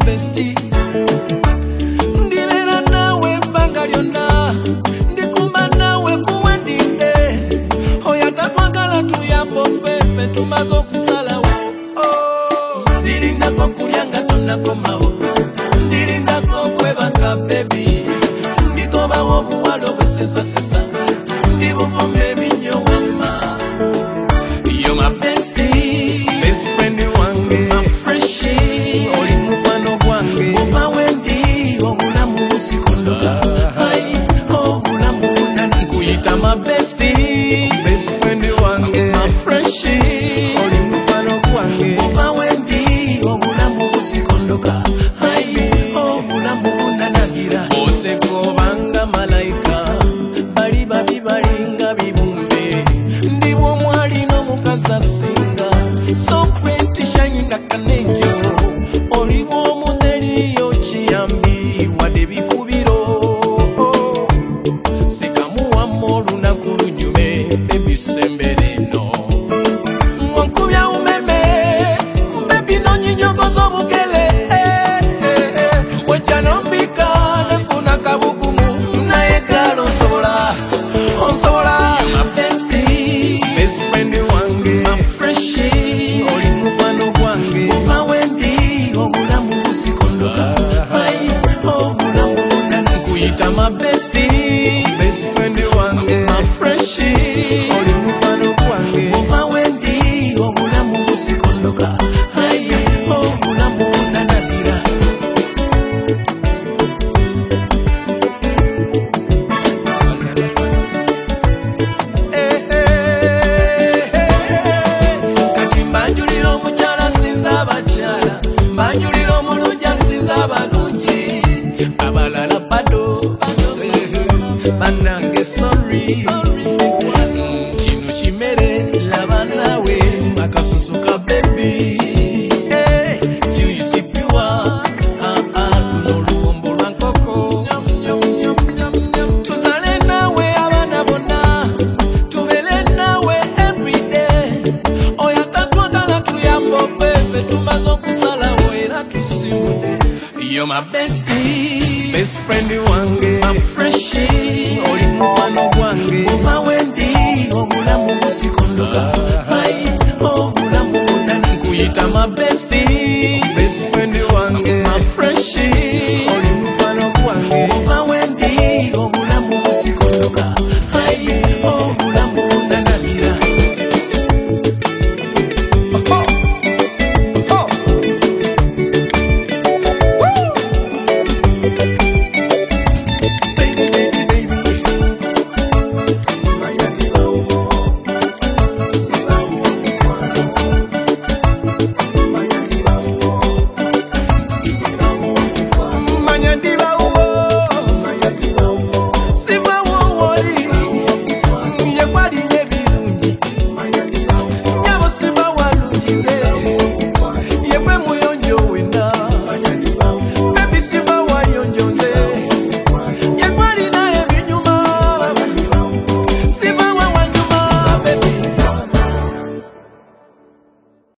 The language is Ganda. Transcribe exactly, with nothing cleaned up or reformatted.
bestie. Ndibera nawe ebbanga lyonna, ndikumba nawe ku wedding day. Oyo takwagala tuyamba ffeffe tumaze okusalawo. Ndirindako kulya nga tonnakomawo, ndirindako okwebaka baby. Ndikobawo obuwala obwesesasesa, ndibuvuma ebinnyo wamma. You're my bestie, best friend wange, my freshie, oli mukwano gwange. Ova wendi obulamu busikondoka, hai obulamu buna nkuyita my bestie, best friend wange, my freshie, oli mukwano gwange. Ova wendi obulamu busikondoka, hai obulamu buna nagira. Oseko banga malaika, bali babi balinga bibumbe, ndibwo mwali n'omukazi singa, so pretty shining like an angel. Oli bw'omu teriyo kiyambi wadde bikubiro, sikamuwamma olunaku lunyume baby sembere eno. Nkubya umeme baby nonyinyogoza obugere, wejja nombika nefuna kabugumu naye galo nsobola onsobola. You're my bestie, best friend wange, my freshie, oli mukwano gwange. Ova wendi obulamu busikondoka, hai obulamu buna nkuyita my bestie, best friend wange, my freshie, oli mukwano gwange. Ova wendi obulamu busikondoka, hai obulamu buna nagira. Kati mbanjulira omukyala sinza abakyala, mbanjulira omulungi asinza abalungi, abalala bado bannange sorry. Mm, kino kimere laba nawe akasusu ka baby. Eh, juicy pure, ah ah, luno luwombo lwa nkoko. Tuzale nawe abaana bonna, tubeere nawe everyday. Oyo tatwagala tuyamba ffeffe tumaze okusalawo era tusimude. You're my bestie, best friend wange, my freshie, oli mukwano gwange. Ova wendi obulamu busikondoka, hai obulamu buna nkuyita my bestie.